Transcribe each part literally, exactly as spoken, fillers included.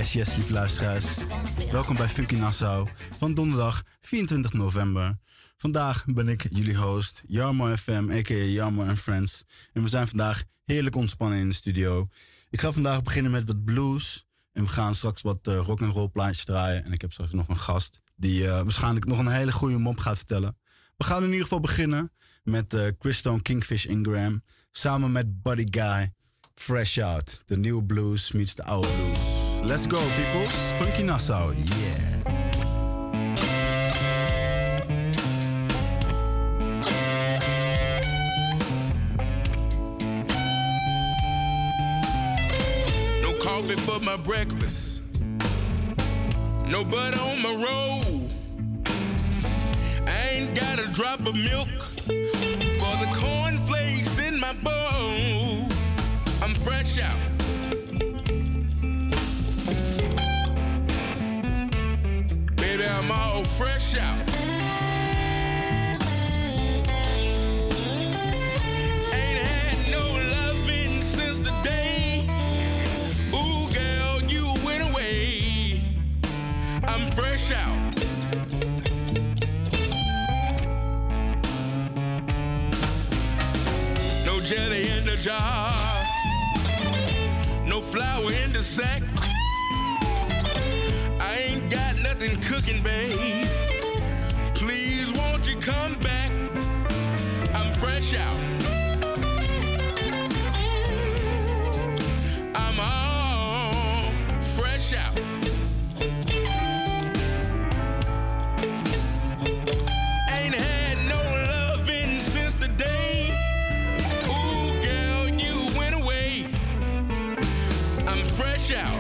Yes, yes, lieve luisteraars. Welkom bij Funky Nassau van donderdag vierentwintig november. Vandaag ben ik jullie host, Jarmo F M, a k a. Jarmo and Friends. En we zijn vandaag heerlijk ontspannen in de studio. Ik ga vandaag beginnen met wat blues. En we gaan straks wat uh, rock and roll plaatjes draaien. En ik heb straks nog een gast die uh, waarschijnlijk nog een hele goede mop gaat vertellen. We gaan in ieder geval beginnen met uh, Christone Kingfish Ingram. Samen met Buddy Guy. Fresh Out. De nieuwe blues meets de oude blues. Let's go, peoples. Funky Nassau, yeah. No coffee for my breakfast. No butter on my roll. I ain't got a drop of milk for the cornflakes in my bowl. I'm fresh out. Baby, I'm all fresh out. Ain't had no loving since the day. Ooh, girl, you went away. I'm fresh out. No jelly in the jar. No flour in the sack. I ain't got nothing cooking, babe. Please won't you come back? I'm fresh out. I'm all fresh out. Ain't had no loving since the day. Ooh, girl, you went away. I'm fresh out.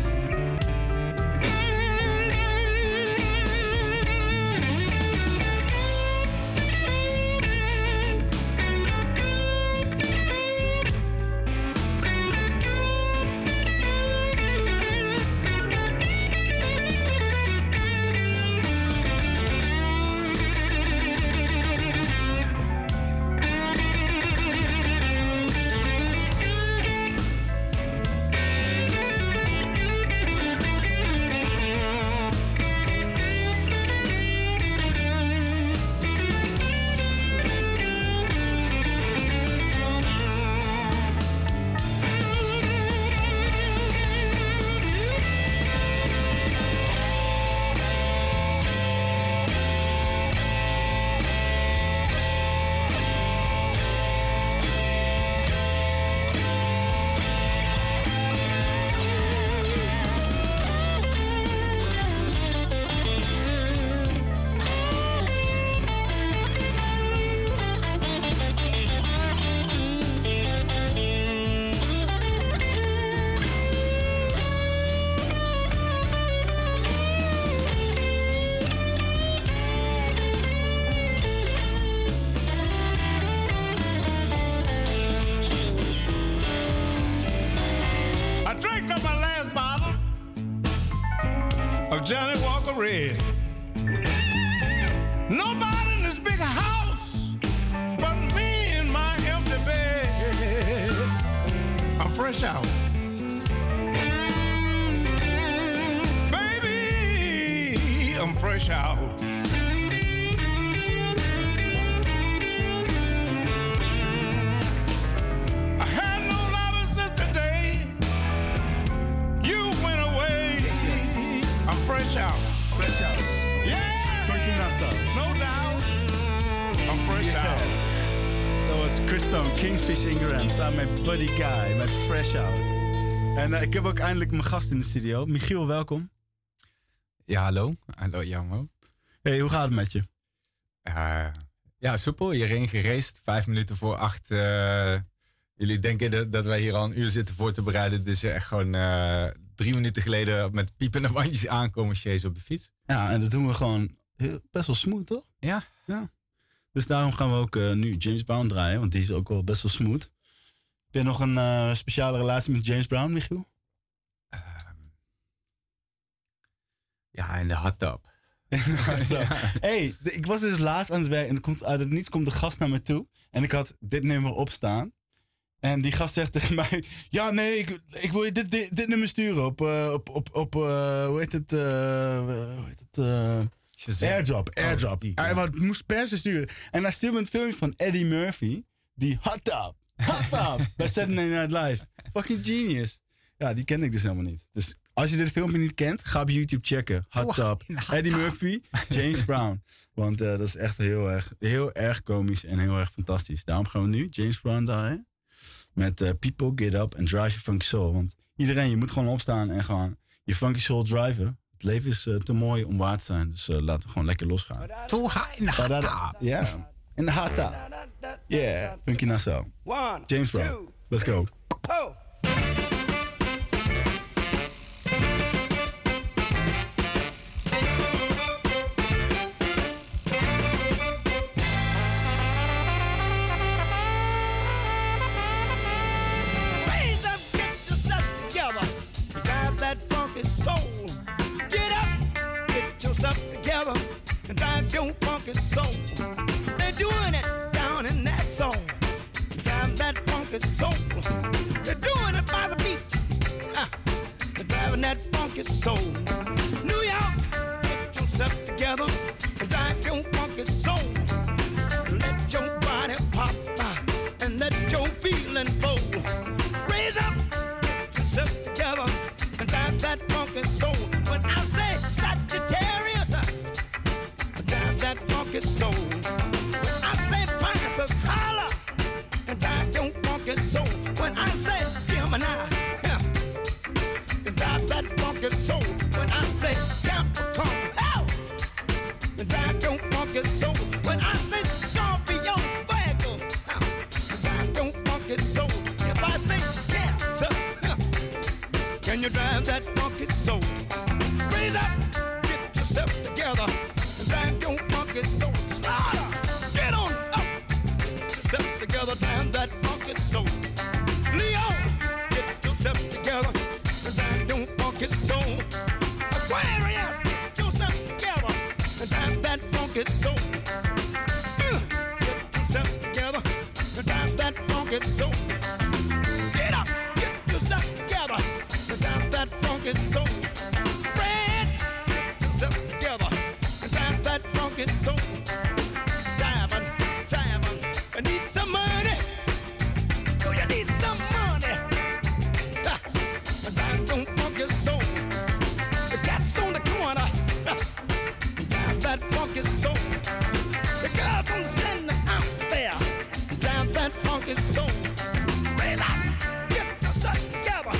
Johnny Walker Red. Nobody in this big house but me in my empty bed. I'm fresh out. Baby, I'm fresh out. I had no loving since the day you went away. Yes, yes. I'm fresh out. Fresh out. Yeah! Funky Nassau. No doubt. I'm fresh Yeah. out. Dat was Christone Kingfish Ingram samen met Buddy Guy met Fresh Out. En uh, ik heb ook eindelijk mijn gast in de studio. Michiel, welkom. Ja, hallo. Hallo, Jammo. Hey, hoe gaat het met je? Uh, ja, soepel. Hierheen geraced. Vijf minuten voor acht. Uh, jullie denken dat, dat wij hier al een uur zitten voor te bereiden. Het is echt gewoon uh, drie minuten geleden met piepende wandjes aankomen chasen op de fiets. Ja, en dat doen we gewoon heel, best wel smooth, toch? Ja. Ja. Dus daarom gaan we ook uh, nu James Brown draaien, want die is ook wel best wel smooth. Heb je nog een uh, speciale relatie met James Brown, Michiel? Uh, ja, in de hot tub. Hey, de, ik was dus laatst aan het werk en er komt, uit het niets komt de gast naar me toe. En ik had dit nummer opstaan. En die gast zegt tegen mij... Ja, nee, ik, ik wil je dit, dit, dit nummer sturen op... Uh, op, op, op uh, hoe heet het? Uh, hoe heet het? Uh, Airdrop, Airdrop. Oh, die, ja. Hij moest per se sturen. En hij stuurde me een filmpje van Eddie Murphy. Die hot tub, hot tub. bij Saturday Night Live. Fucking genius. Ja, die ken ik dus helemaal niet. Dus als je dit filmpje niet kent, ga op YouTube checken. Hot tub. Eddie Murphy, James Brown. Want uh, dat is echt heel erg, heel erg komisch en heel erg fantastisch. Daarom gaan we nu James Brown draaien. Met uh, People Get Up and Drive Your Funky Soul. Want iedereen, je moet gewoon opstaan en gewoon je funky soul driven. Het leven is uh, te mooi om waar te zijn. Dus uh, laten we gewoon lekker losgaan. Too high in the hot tub. Ja, in de hot tub. Yeah, Funky Nassau. James Brown. Let's go. Oh. Soul. Get up, get yourself together, and drive your funky soul. They're doing it down in that soul. Drive that funky soul. They're doing it by the beach. Ah, they're driving that funky soul. New York, get yourself together, and drive your funky soul. Let your body pop, ah, and let your feeling flow. Raise up, get yourself together. Drive that funky soul. When I say Sagittarius, drive that funky soul. When I say Pisces, holla, and drive your funky soul. When I say Gemini, yeah, drive that funky soul. When I say Capricorn, oh, drive your funky soul. When I say Scorpio, Virgo, drive your funky soul. If I say Cancer, can you drive that funky soul? Raise up, get yourself together, and drive your funky soul. Slaughter, get on up, get yourself together, drive that funky soul. Leo, get yourself together, and drive your funky soul. Aquarius, get yourself together, and drive that funky soul. Uh, get yourself together, and drive that funky soul. Get up, get yourself together. That funky soul. Fred, get yourself together and drive that funky soul. Driving, driving, I need some money. Do you need some money? Ha, drive that funky soul. The cat's on the corner. Ha, drive that funky soul. The girls on standing out there. Drive that funky soul. Raise up, get yourself together.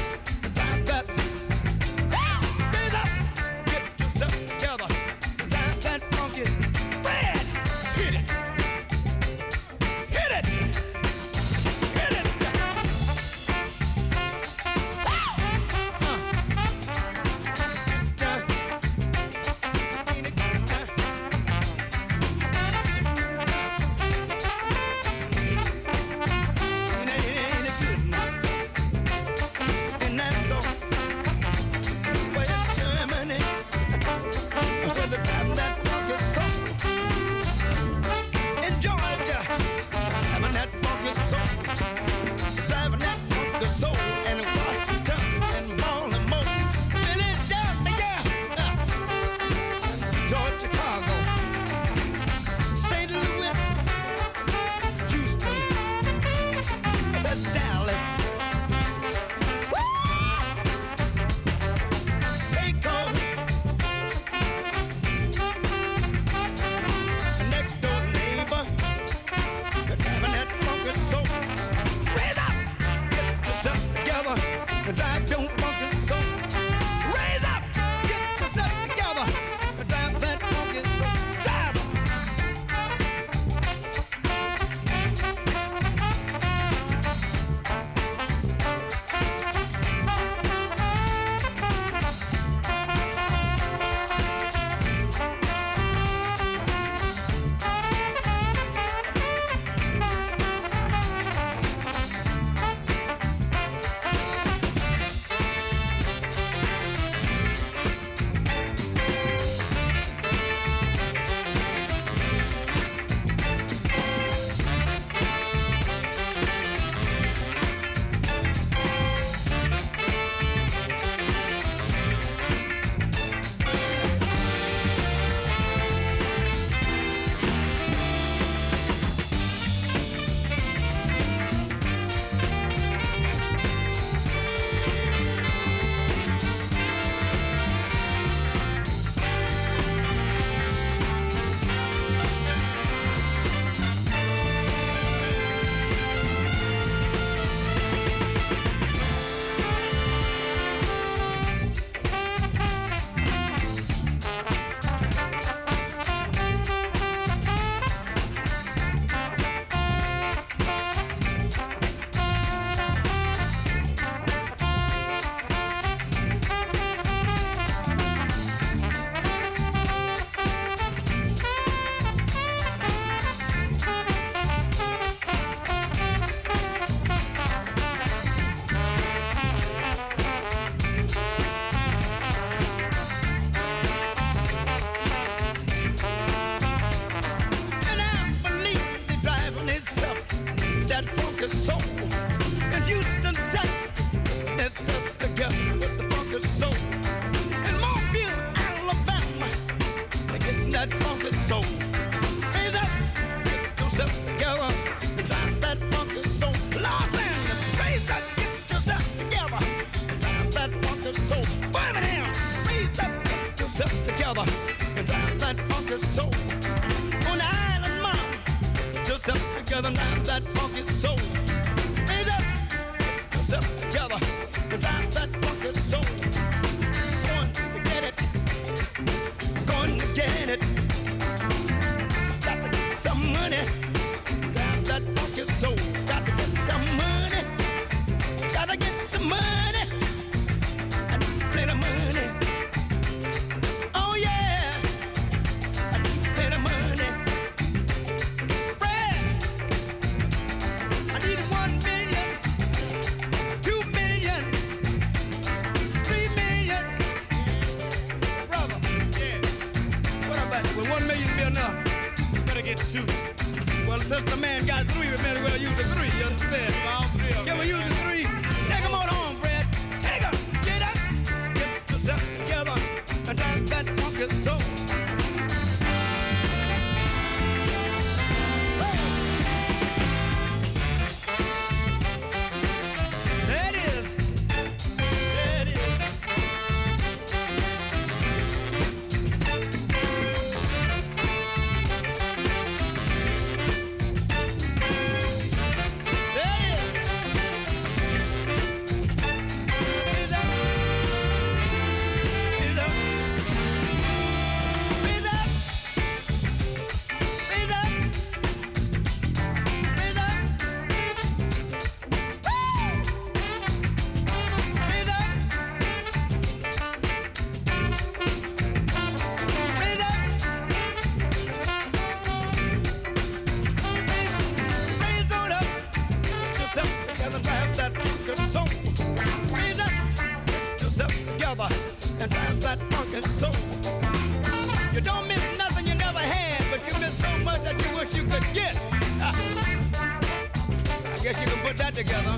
that funky soul. Raise up, get yourself together, drive that funky soul. Los Angeles, raise up, get yourself together, drive that funky soul. Birmingham, raise up, get yourself together, and drive that funky soul. On the island, mom, get yourself together, drive that funky soul. Raise up, get yourself together, and drive that funky soul. Going to get it, going to get it. Got to get some money, drive that funky soul. Got to get some money, got to get some money. I need plenty of money. Oh yeah, I need plenty of money. Brad, I need one million, two million, three million. Brother, yeah. What about it? Will one million be enough? Better get two. Well, since the man got three, we better well use the three. You understand? All three of them. Can we use the three? Take them on home, Brad. Take them. Get up. Get yourself together and drive that funky soul. There it is. There it is. And drive that funky soul. You don't miss nothing you never had, but you miss so much that you wish you could get. I guess you can put that together.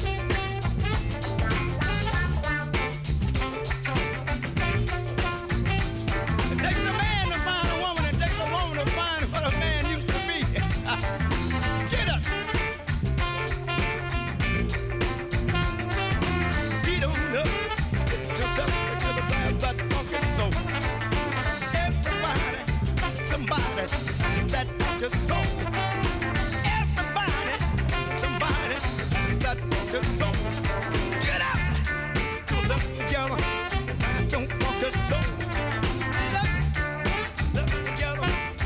It takes a man to find a woman, it takes a woman to find what a man used to be. Get up. Get on up. Get yourself together, drive that funky soul. Everybody, somebody, that funky soul. Everybody, somebody, that funky soul. Get up, get yourself together, drive that funky soul. Get up, get yourself together.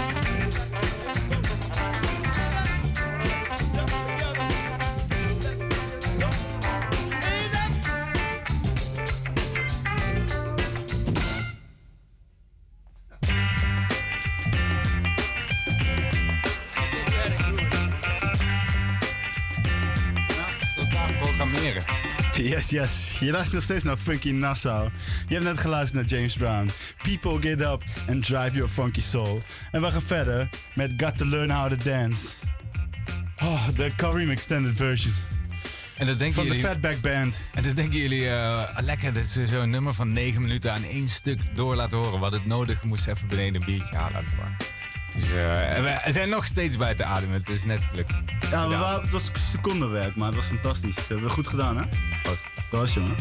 Yes, yes. Je luistert nog steeds naar Funky Nassau. Je hebt net geluisterd naar James Brown. People get up and drive your funky soul. En we gaan verder met Got to Learn How to Dance. Oh, de Kareem Extended version. En dat denken van jullie, de Fatback Band. En dat denken jullie, uh, lekker dat ze zo'n nummer van negen minuten aan één stuk door laten horen. Wat het nodig, moest even beneden een biertje halen. Dus uh, we zijn nog steeds buiten ademen, het is net gelukt. Ja, we waren, het was secondenwerk, maar het was fantastisch. Dat hebben we goed gedaan, hè? Proost. Proost, jongen.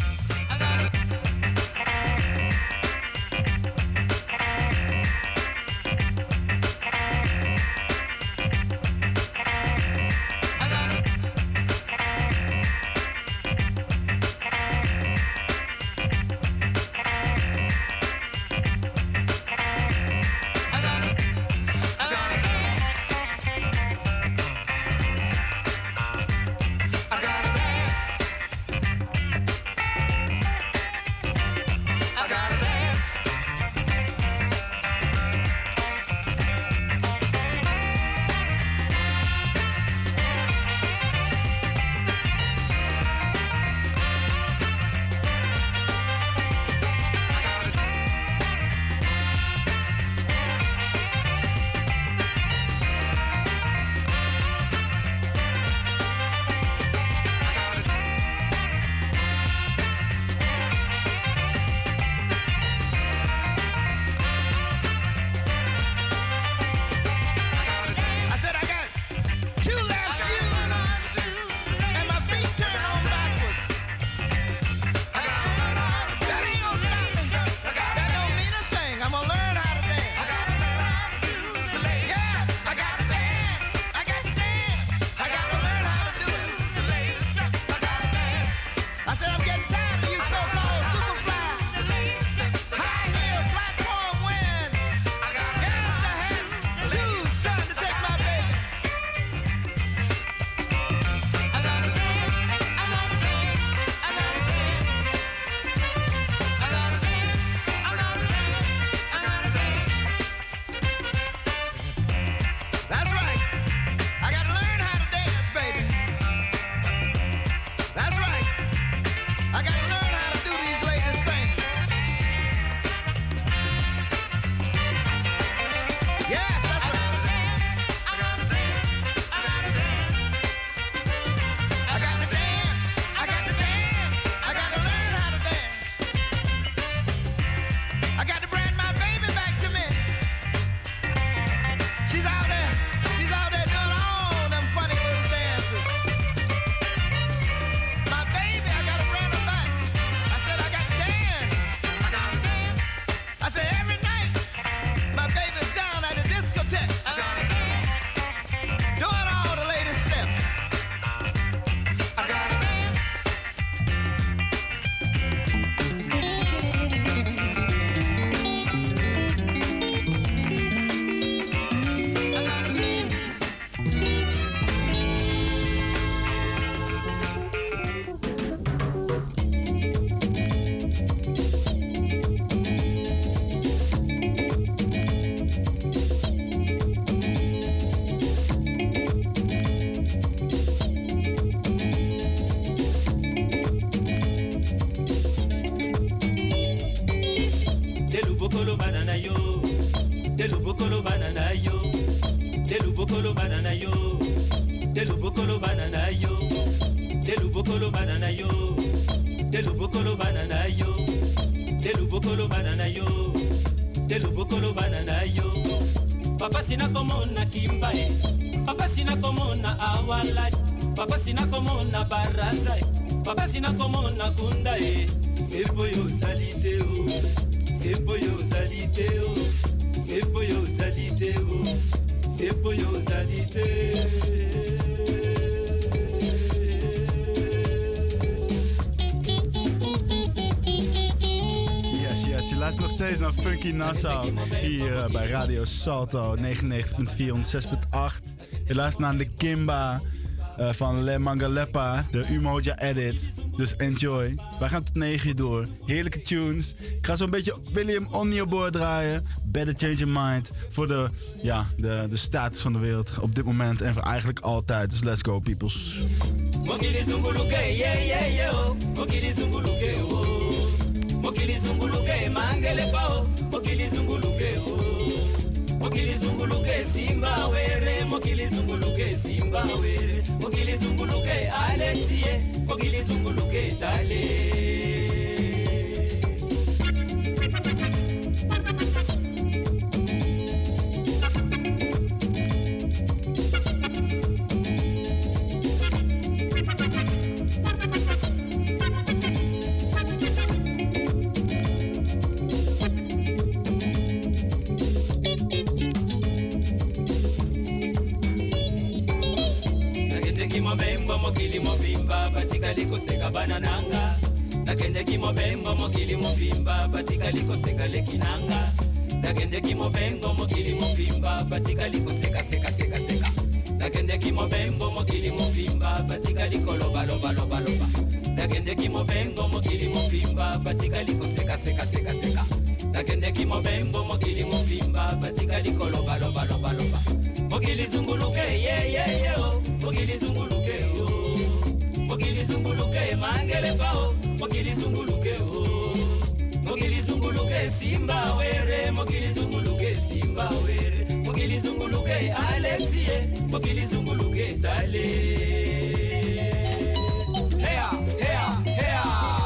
Delu bokolo banana yo. Delu bokolo banana yo. Delu bokolo banana yo. Delu bokolo banana yo. Delu bokolo banana yo. Delu bokolo banana yo. Delu bokolo banana yo. Papa sina como na kimbae. Papa sina como na awala. Papa sina como na barasa. Papa sina como na kundae. Serpo yo saliteo. Serpo yo saliteo. Serpo yo saliteo. Serpo yo saliteo. Je luistert nog steeds naar Funky Nassau hier uh, bij Radio Salto negenennegentig komma vier, honderdzes komma acht. Je luistert naar de Kimba uh, van Le Mangalepa, de Umoja edit. Dus enjoy. Wij gaan tot negen uur door. Heerlijke tunes. Ik ga zo'n beetje William Onyeabor draaien. Better Change Your Mind. Voor de, ja, de, de status van de wereld op dit moment en voor eigenlijk altijd. Dus let's go, peoples. Mokili zunguluke, yeah, yeah, yeah. Mokili zunguluke, oh. Mokili zunguluke mangele pao, mokili zunguluke oh. Mokili zunguluke simba were, mokili zunguluke simba were. Mokili zunguluke Alexie, mokili zunguluke Tale. Mokili mobimba batika liko seka banananga nakende ki mobengo mokili mobimba batika liko seka lekinanga nakende ki mobengo mokili mobimba batika liko seka seka seka seka nakende ki mobengo mokili mobimba batika liko loba loba loba loba nakende ki mobengo mokili mobimba batika liko seka seka seka seka nakende ki mobengo mokili mobimba batika liko loba loba loba loba mokili zunguluke yeah yeah yeah mokili zunguluke oh. Mokili zunguluke mangele pao, mokili zunguluke oh. Mokili zunguluke simba were, mokili zunguluke simba were. Mokili zunguluke Alexie, mokili zunguluke Tale. Heya, heya, heya.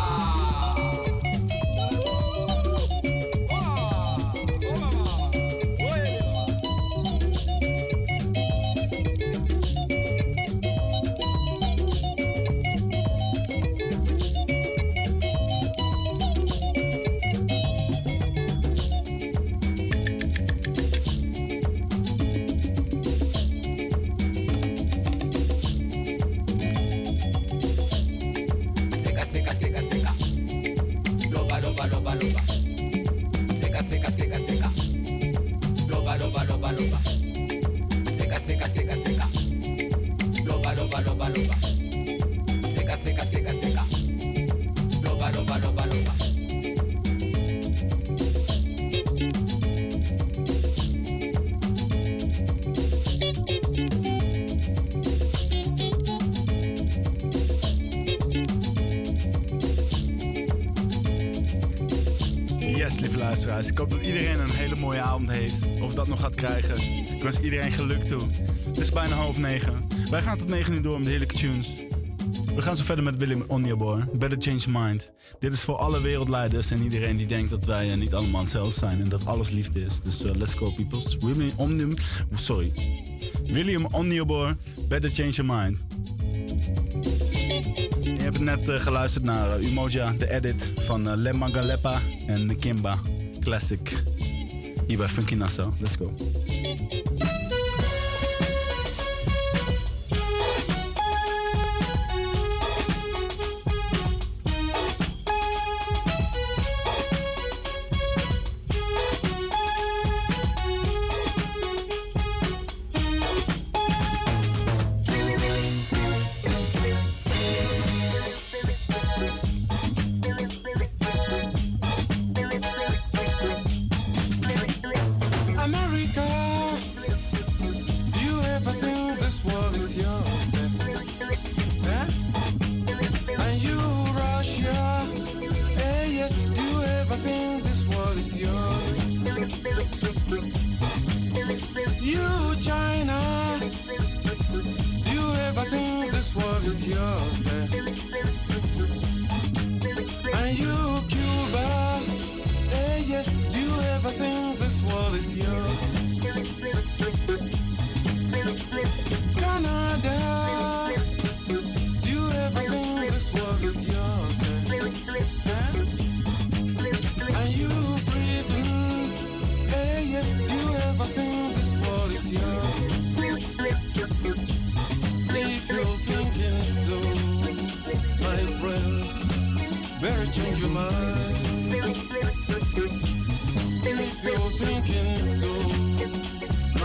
Ik hoop dat iedereen een hele mooie avond heeft. Of dat nog gaat krijgen. Ik wens iedereen geluk toe. Het is bijna half negen. Wij gaan tot negen uur door met heerlijke tunes. We gaan zo verder met William Onyeabor. Better Change Your Mind. Dit is voor alle wereldleiders en iedereen die denkt dat wij uh, niet allemaal hetzelfde zijn. En dat alles liefde is. Dus uh, let's go peoples. William Onyeabor. Sorry. William Onyeabor. Better Change Your Mind. Je hebt net uh, geluisterd naar uh, Umoja, de edit van uh, Le Mangalepa en de Kimba. Classic. Hier bij Funky Nassau. Let's go.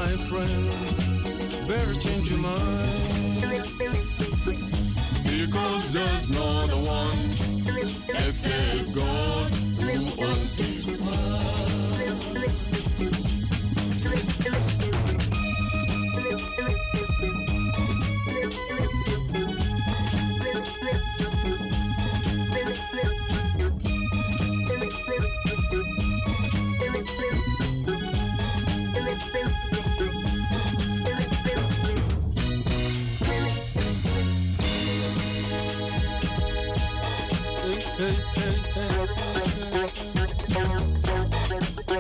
my friends, better change your mind. Because there's no the one except God who owns this hey, hey, hey, hey, hey.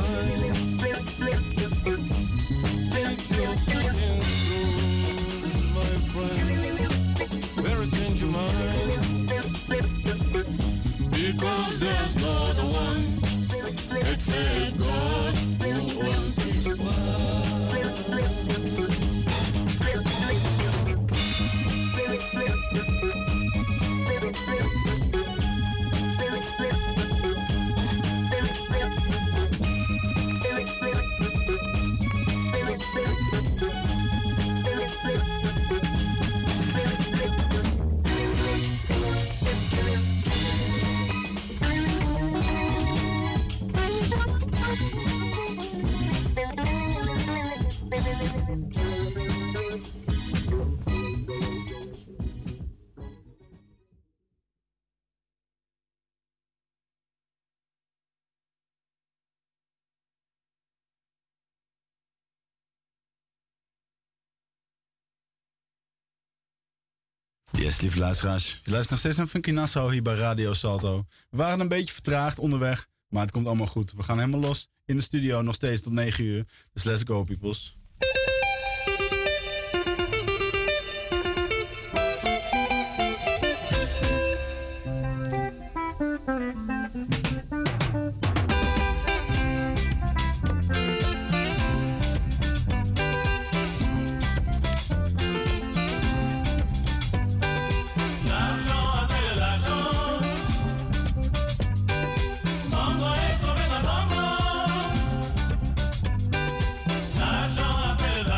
mind. Take your time through, my friend. Better change your mind. Because there's no other one except God who owns this world. Yes, lieve luisteraars. Je luistert nog steeds naar Funky Nassau hier bij Radio Salto. We waren een beetje vertraagd onderweg, maar het komt allemaal goed. We gaan helemaal los in de studio, nog steeds tot negen uur. Dus let's go, peoples. L'argent appelle l'argent.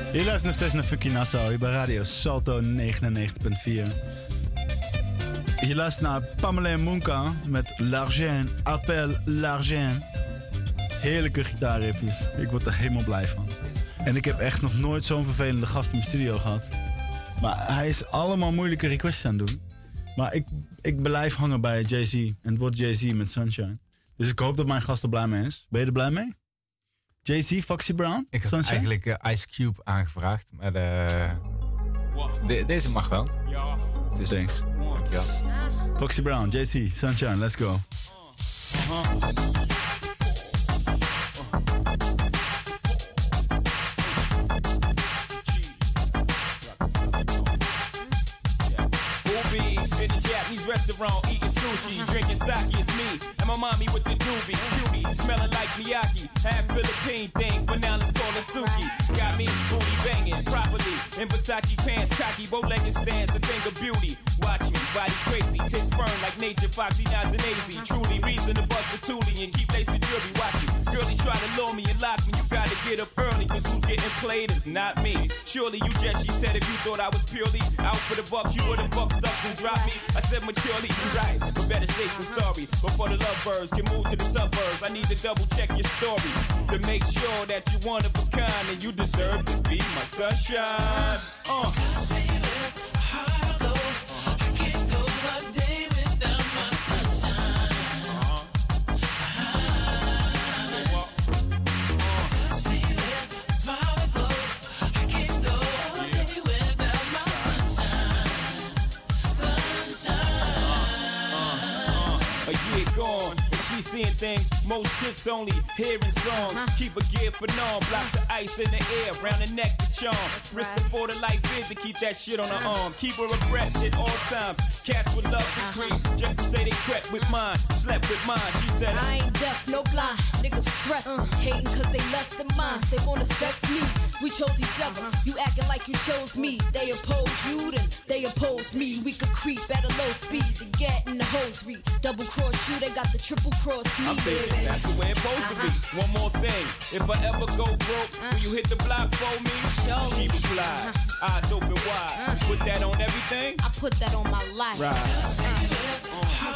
Je luistert nog steeds naar Funky Nassau, hier bij Radio Salto negenennegentig punt vier. Je luistert naar Pamela Munka met L'Argent, Appel L'Argent. Heerlijke gitaarriffjes, ik word er helemaal blij van. En ik heb echt nog nooit zo'n vervelende gast in mijn studio gehad. Maar hij is allemaal moeilijke requests aan het doen. Maar ik, ik blijf hangen bij Jay-Z. En het wordt Jay-Z met Sunshine. Dus ik hoop dat mijn gast er blij mee is. Ben je er blij mee? Jay-Z, Foxy Brown, Ik had Sunshine? eigenlijk uh, Ice Cube aangevraagd, maar de, de, deze mag wel. Dus, Thanks. dankjewel. Foxy Brown, Jay-Z, Sunshine, let's go. In a Japanese restaurant, eating sushi, drinking sake, it's me and my mommy with the doobie, cutie, smelling like Miyaki, half Philippine thing, but now let's call it Suki. Got me booty banging properly in Versace pants, cocky, bow-legged stands, a thing of beauty. Watch me, body crazy, tits firm like nature, foxy, nods and easy. Truly reason to bust the toolie and keep lace the jury. Watch it, girlie try to lure me and lock me. You gotta get up early, cause who's getting played is not me. Surely you just, she said, if you thought I was purely out for the bucks, you would've bucked stuff and dropped me. I said maturely, you right, but better safe than sorry. Before the lovebirds can move to the suburbs, I need to double check your story to make sure that you one of a kind and you deserve to be my sunshine. Uh. Seeing things, most chicks only hearing songs. Uh-huh. Keep a gear for norm, blocks of ice in the air, round the neck to charm. Wrist right. For the light biz to keep that shit on her arm. Keep her abreast at all times. Cats would love to creep, uh-huh. just to say they crept with mine, slept with mine. She said, I ain't deaf, no blind. Niggas stress, uh. hating cause they less than mine. They wanna sex me, we chose each other. Uh-huh. You acting like you chose me. They oppose you, then they oppose me. We could creep at a low speed to get in the hosiery. Double cross you, they got the triple cross me. I'm thinking that's the way it's supposed uh-huh. to be. One more thing, if I ever go broke, uh-huh. will you hit the block for me? Show she me. replied, uh-huh. eyes open wide. Uh-huh. Put that on everything? I put that on my life. Right. Uh-huh.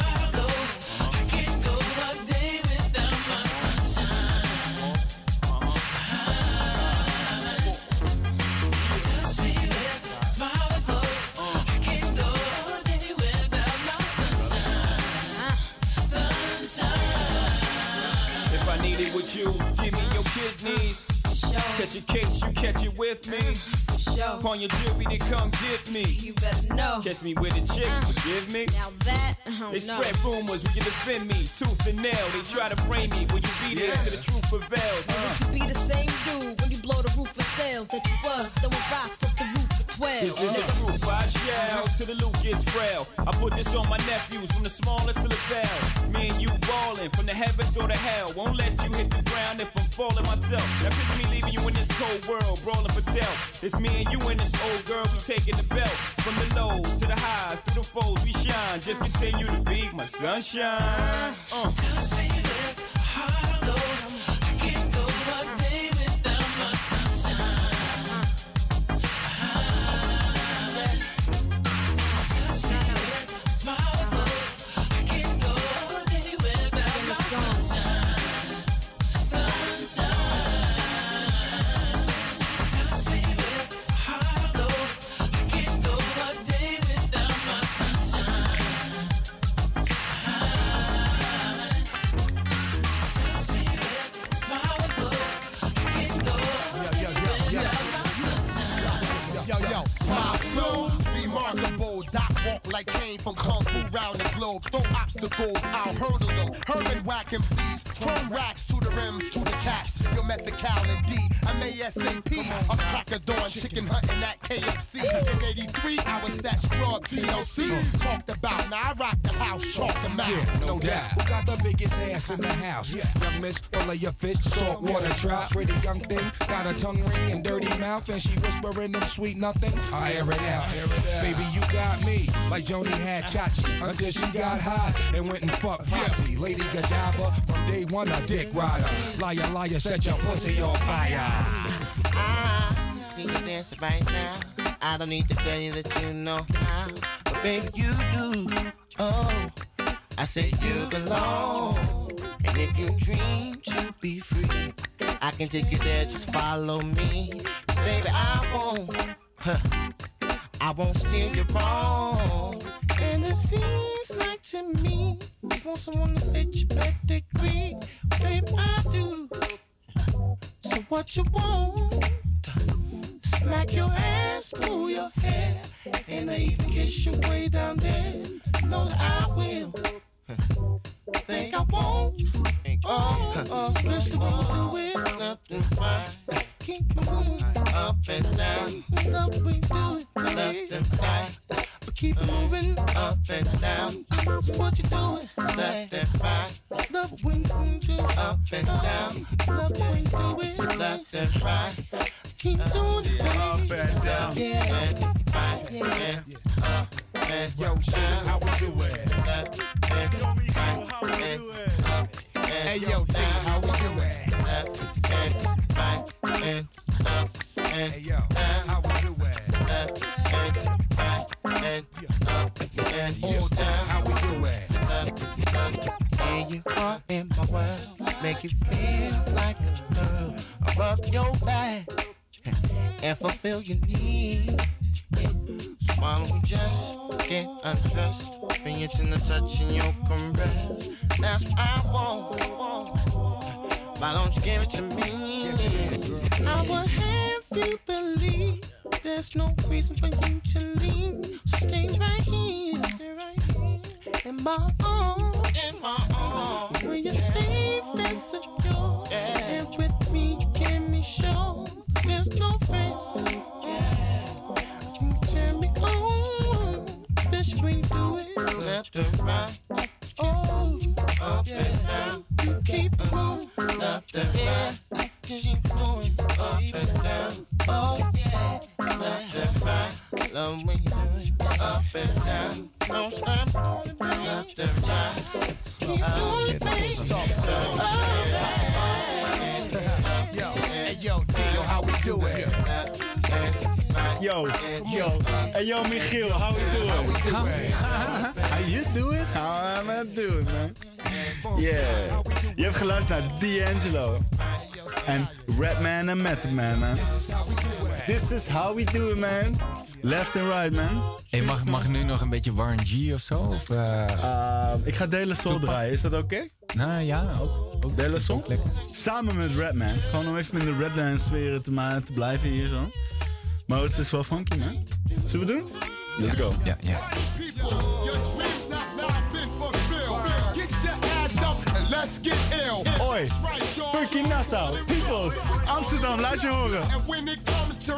With you, give me your kidneys. Sure. Catch a case, you catch it with me. Uh, sure. Upon your jury to come get me. You better know. Catch me with a chick, uh, forgive me. Now that, I don't they know. spread rumors, will you defend me? Tooth and nail, they try to frame me. Will you be there yeah. till the truth prevails? Uh. You could be the same dude when you blow the roof of sales that you was throwing rocks off the roof for twelve. This is uh. the truth, I shall till the loot gets frail. I put this on my nephews from the smallest to the veil. Me and you ballin' from the heavens or the hell. Won't let you hit the ground if I'm falling myself. Now picture me leaving you in this cold world, brawling for death. It's me and you and this old girl, we taking the belt. From the lows to the highs, through the foes, we shine. Just continue to be my sunshine. Uh. Just be there, hard to go. I can't go a day without my sunshine. Just be there, smile close. I can't go a day without my sunshine. Sunshine. Just be there, hard to go. I can't go a day without my sunshine. Just be there, smile close. I can't go a day without my sunshine. Yo, yo, my flows remarkable. Doc walk like Kane from Kung Fu round the globe. Throw obstacles, I'll hurdle them. Herman whack M Cs, chrome racks to the rims, to the cats. You'll met the Cal and D. I'm ASAP, a crack of dawn, chicken hunting at K F C. In eighty-three, I was that scrub T L C. Talked about, now I rock the house, chalk them out. Yeah, no doubt. Who got the biggest ass in the house? Yeah. Young miss, full of your fish, salt water trout. Pretty young thing, got a tongue ring and dirty mouth, and she whispering them sweet nothing. I air it out. Baby, you got me, like Joni had Chachi, until she got hot and went and fucked Potsy. Lady Godiva, from day one a dick rider. Liar, liar, set your pussy on fire. Ah, you see dance right now. I don't need to tell you that you know how, but baby you do. Oh, I said you belong, and if you dream to be free, I can take you there. Just follow me, baby. I won't, huh, I won't steer you wrong. And it seems like to me, you want someone to fit your pedigree, baby. I do. So what you want? Smack your ass, pull your hair, and I even kiss you way down there. Know that I will. Think I won't. Oh, oh, listen when you do it left and right. Keep moving up and down. Love when you do it left and right. But keep moving up and down. So what you doing left and right. Love when you do it up and down. Love when you do it left and right. Keep doing it up and down. Yeah, right, yeah, up and Yo, shit, how we do it? left and right, and up and Hey, yo, D, how we do it? left and right, and up and Hey, yo, how we do it? left and right, and up and All down, how we do it? left, left. And you are in my world, make you feel like a girl. I rub your back and fulfill your needs. So why don't we just get undressed? Fingers in the touch and your caress. That's what I want. Why don't you give it to me? I will have you believe there's no reason for you to leave. Stay right here, stay right here in my arms, in my arms. Where you're safe and secure, and with me you give me show. There's no friends. You tell me, oh, bitch, when you do it left and right, oh, up and down. You keep it moving left and right. Keep doing up and down. Oh yeah, left and right. Love when you do it up and down. Don't stop left and right. Keep doing it, baby. Yo, hey, yo, D, yo, how we do it? Yo, yo, hey yo, Michiel, how we doing? How you doing? How am I doing, man? Yeah, je hebt geluisterd naar D'Angelo en Redman en Method Man, man. This is how we do it, man. Left and right, man. Hey, mag, mag nu nog een beetje Warren G of zo? Of, uh... Uh, ik ga De La Soul draaien, is dat oké? Okay? Nou ja, ook. ook De La Soul? lekker. Samen met Redman. Gewoon om even in de Redman sfeer te, ma- te blijven hier zo. Maar het is wel funky, man. Zullen we doen? Let's go. Ja, ja. Let's get ill. Oi, Funky Nassau, Peoples, Amsterdam, laat je horen. And when it comes to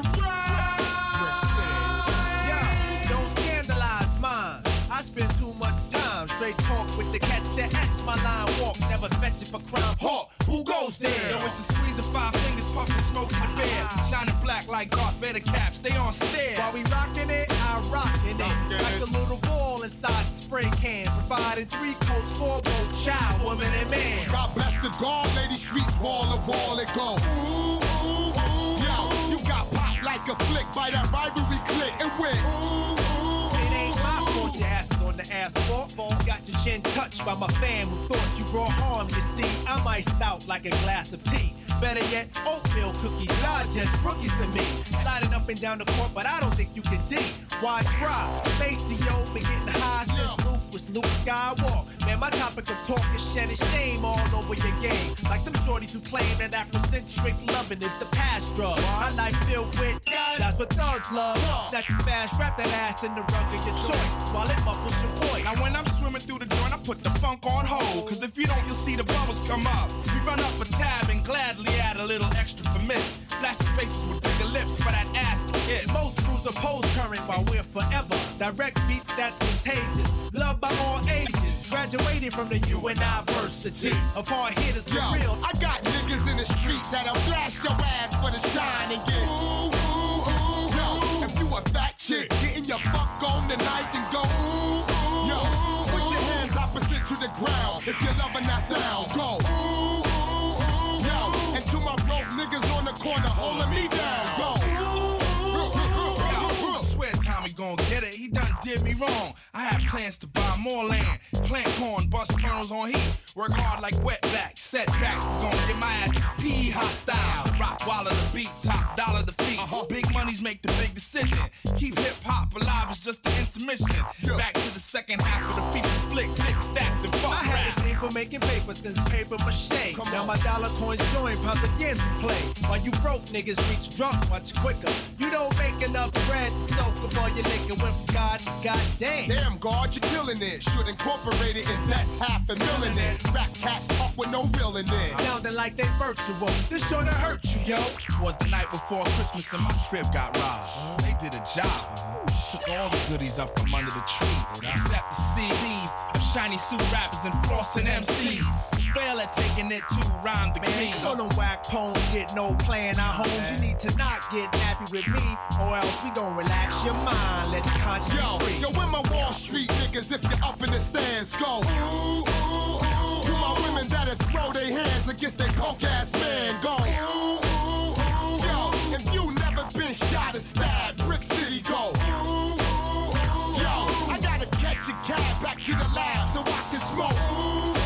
Yeah, don't scandalize mine. I spend too much time straight talk with the catch that acts my line walk. Never fetch it for crime. Hawk, who goes there? Yo, it's a squeeze of five fingers, puffing smoke in the bear. Shining black like Darth Vader caps, stay on stare. While we rockin' it, I rockin' it. Like a little ball inside the spray can. Providing three coats for both child, woman, and man. God bless the guard, lady streets, wall to wall it go. Ooh, ooh, ooh. Yo, you got pop like a flick by that rivalry click and win. Ooh, ooh, it ain't my fault your ass is on the asphalt. Got your chin touched by my fam who thought you brought harm. You see, I'm iced out like a glass of tea. Better yet, oatmeal cookies. Y'all just rookies to me. Sliding up and down the court, but I don't think you can D. Why try? Maceo been getting high since Luke was Luke Skywalker. Man, my topic of talk is shedding shame all over your game. Like them shorties who claim that Afrocentric loving is the past drug. My life filled with that's what thugs love. Snack you fast, wrap that ass in the rug of your choice while it muffles your voice. Now when I'm swimming through the joint, I put the funk on hold. Cause if you don't, you'll see the bubbles come up. We run up a tab and gladly add a little extra for miss. Flashing faces with bigger lips for that ass to kiss. Most crews oppose current while we're forever. Direct beats that's contagious. Loved by all ages. Graduated from the U N I varsity of hard hitters for yo, real. I got niggas in the streets that'll blast your ass for the shine and get ooh, ooh, ooh. Yo, if you a fat chick, getting your fuck on tonight and go ooh, ooh. Yo, put your hands opposite to the ground if you're loving that sound. Go ooh, ooh, ooh. Yo, and to my broke niggas on the corner holding me down. Go ooh, ooh. get me wrong, I have plans to buy more land, plant corn, bust kernels on heat, work hard like wetbacks, setbacks is gonna get my ass P hostile. Rock while the beat, top dollar the feet. Uh-huh. Big monies make the big decision. Keep hip hop alive, it's just the intermission. Yeah. Back to the second half of the feature flick, thick stacks and fuck I rap. had a thing for making paper since paper mache. Come now on. My dollar coins join pounds again to play. While you broke niggas reach drunk much quicker. You don't make enough bread to soak up all your liquor. Went from God to goddamn. Damn, God, you're killing it. Should incorporate it, invest half a million in it. Rap cats talk with no real in it. Sounding like they virtual. This joint hurt you, yo. Was the night before Christmas and my trip got robbed. They did a job. Took all the goodies up from under the tree. Except the C Ds of shiny suit rappers and flossing M Cs. Fail at taking it to rhyme the key. All them whack poems get no play in our homes. You need to not get nappy with me, or else we gon' relax your mind. Let the conscience yo, free. Yo, where my Wall Street niggas if you're up in the stands go? Ooh, ooh, ooh. To my women that'll throw their hands against their punk ass man go. Ooh, ooh, ooh. Yo, if you never been shot or stabbed, Brick City go. Ooh, ooh, ooh. Yo, I gotta catch a cab back to the lab so I can smoke. Ooh,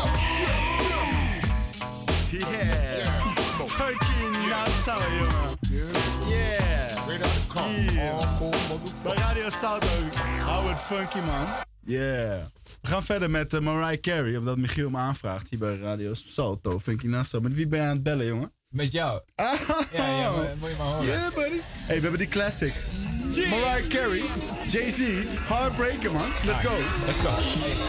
yeah, yeah. yeah. Fucking Nassau, jongen. Yeah. Yeah. Bij Radio Salto. Hou het funky, man. Yeah. We gaan verder met uh, Mariah Carey, omdat Michiel me aanvraagt hier bij Radio Salto. Funky Nassau. Met wie ben je aan het bellen, jongen? Met jou. Ah, ja, ja, moet je maar horen. Yeah, buddy. Hey, we hebben die classic. Yeah. Mariah Carey, Jay-Z, Heartbreaker, man. Let's go. Let's go.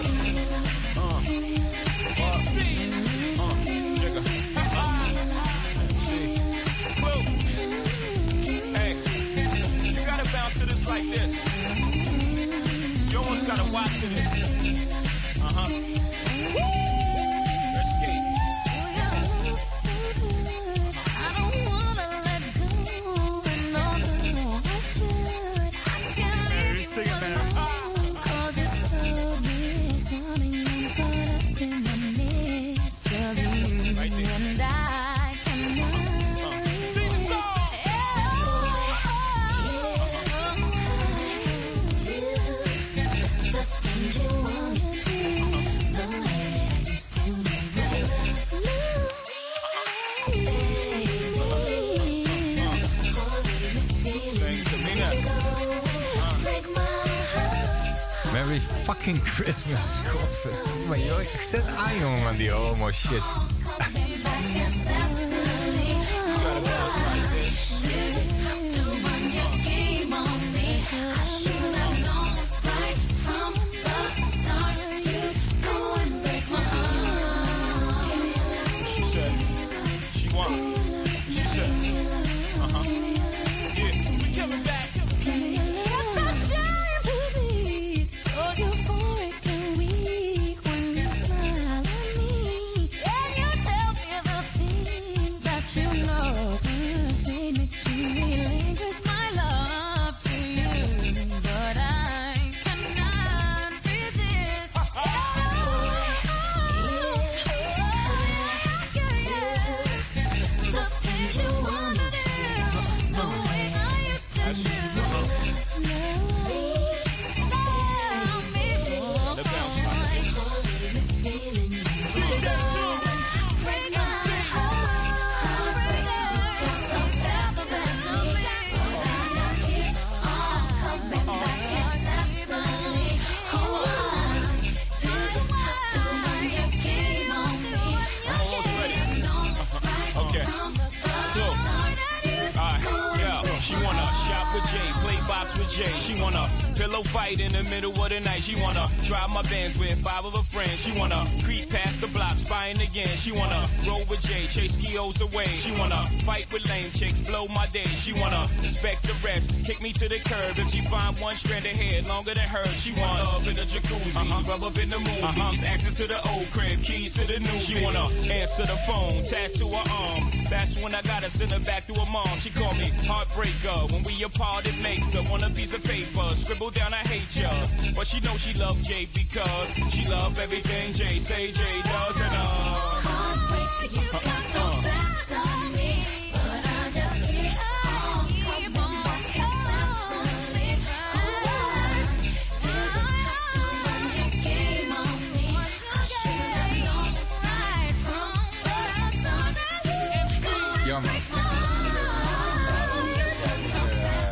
Like this. You almost gotta watch this. Uh-huh. Let's skate. I don't wanna let go. And although I should, I can't leave you alone. Cause it's so disarming and caught up in the midst of you. Right there. And I cannot. Merry fucking Christmas. Godverdomme, joh. Ik zet aan, jongen, man, die homo shit. She wanna pillow fight in the middle of the night. She wanna drive my Benz with five of her friends. She wanna creep past the block, spying again. She wanna roll with Jay, chase skios away. She wanna fight with lame chicks, blow my day. She wanna respect the rest, kick me to the curb. If she find one strand of hair longer than hers, she wanna up in the jacuzzi, uh-huh. rub up in the movies, uh-huh. access to the old crib, keys to the new. She wanna answer the phone, tattoo her arm. That's when I gotta send her back to her mom. She called me heartbreaker. When we apart, it makes her want a piece of paper. Scribble down, I hate ya. But she know she love Jay because she love everything Jay say Jay does. And uh, heartbreaker, you got the best of me, but I just keep on, keep on kissing me.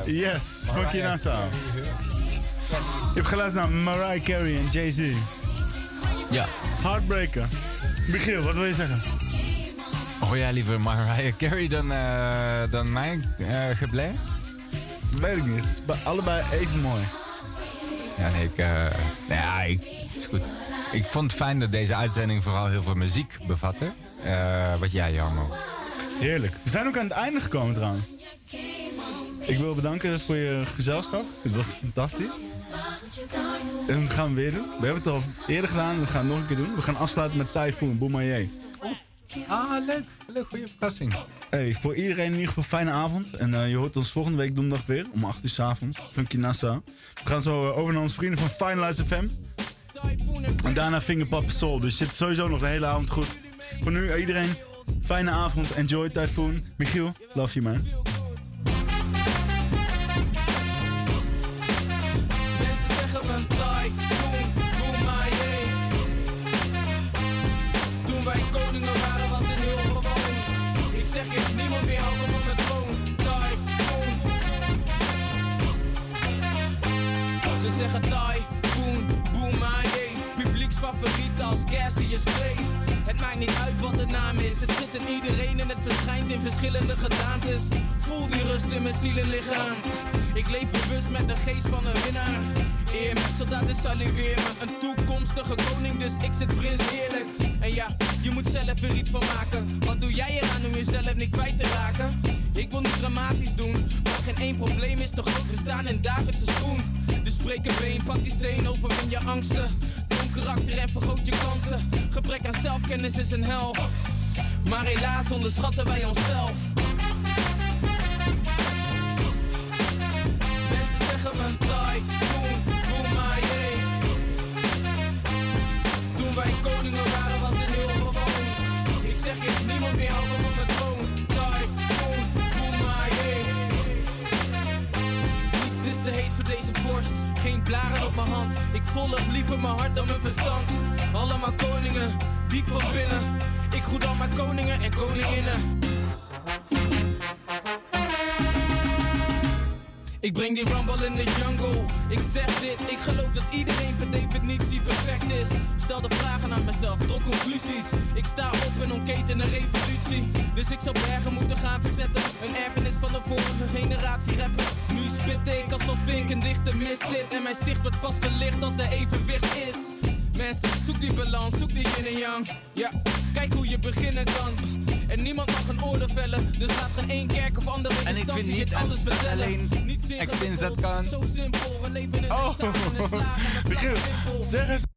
Yes, Funky Nassau. Je hebt geluisterd naar Mariah Carey en Jay-Z. Ja. Heartbreaker. Michiel, wat wil je zeggen? Hoor jij liever Mariah Carey dan, uh, dan mijn uh, geblé? Weet ik niet. Het is bij allebei even mooi. Ja, nee, ik... Uh, ja, ik, het is goed. Ik vond het fijn dat deze uitzending vooral heel veel muziek bevatte. Uh, wat jij, Jarmo. Heerlijk. We zijn ook aan het einde gekomen trouwens. Ik wil bedanken voor je gezelschap. Het was fantastisch. En dat gaan we weer doen. We hebben het al eerder gedaan. We gaan het nog een keer doen. We gaan afsluiten met Typhoon, Boemaye. Ah, leuk. Leuk, goede verrassing. Hey, voor iedereen in ieder geval fijne avond. En uh, je hoort ons volgende week donderdag weer. Om acht uur 's avonds. Funky Nassau. We gaan zo uh, over naar onze vrienden van Finalize F M. En daarna Fingerpop Soul. Dus je zit sowieso nog de hele avond goed. Voor nu uh, iedereen, fijne avond. Enjoy Typhoon. Michiel, love you man. Toen wij koningen waren was het heel gewoon. Ik zeg je, niemand meer houden van de troon. Typhoon. Ze zeggen Typhoon, Boemaye. Publieksfavoriet als Cassius Clay. Het maakt niet uit wat de naam is. Het zit in iedereen en het verschijnt in verschillende gedaantes. Voel die rust in mijn ziel en lichaam. Ik leef bewust met de geest van een winnaar. Eer met soldaten salueer me. Een toekomstige koning, dus ik zit prins heerlijk. En ja, je moet zelf er iets van maken. Wat doe jij eraan om jezelf niet kwijt te raken? Ik wil niet dramatisch doen, maar geen één probleem is te groot. We staan in David's schoen. Dus spreek een been, pak die steen, overwin je angsten. Toon karakter en vergroot je kansen. Gebrek aan zelfkennis is een hel. Maar helaas onderschatten wij onszelf. Mensen zeggen me Typhoon, Boemaye. Toen wij koningen waren was het heel gewoon. Ik zeg je, niemand meer houden van de troon. Typhoon, Boemaye. Niets is te heet voor deze vorst. Geen blaren op mijn hand. Ik volg liever mijn hart dan mijn verstand. Allemaal koningen, diep van binnen. Ik groet al mijn koningen en koninginnen. Ik breng die rumble in de jungle. Ik zeg dit, ik geloof dat iedereen per definitie perfect is. Stel de vragen aan mezelf, trok conclusies. Ik sta op en ontketen een revolutie. Dus ik zou bergen moeten gaan verzetten. Een erfenis van de vorige generatie rappers. Nu spit ik alsof ik een dichte mis zit. En mijn zicht wordt pas verlicht als er evenwicht is. Mensen, zoek die balans, zoek die yin en yang. Ja, kijk hoe je beginnen kan. En niemand mag een oordeel vellen. Dus laat geen één kerk of andere instantie en ik vind niet alles vertellen. alleen niet Extins dat kan. Zo simpel, we leven in een oh, samen en slagen. Michiel, zeg eens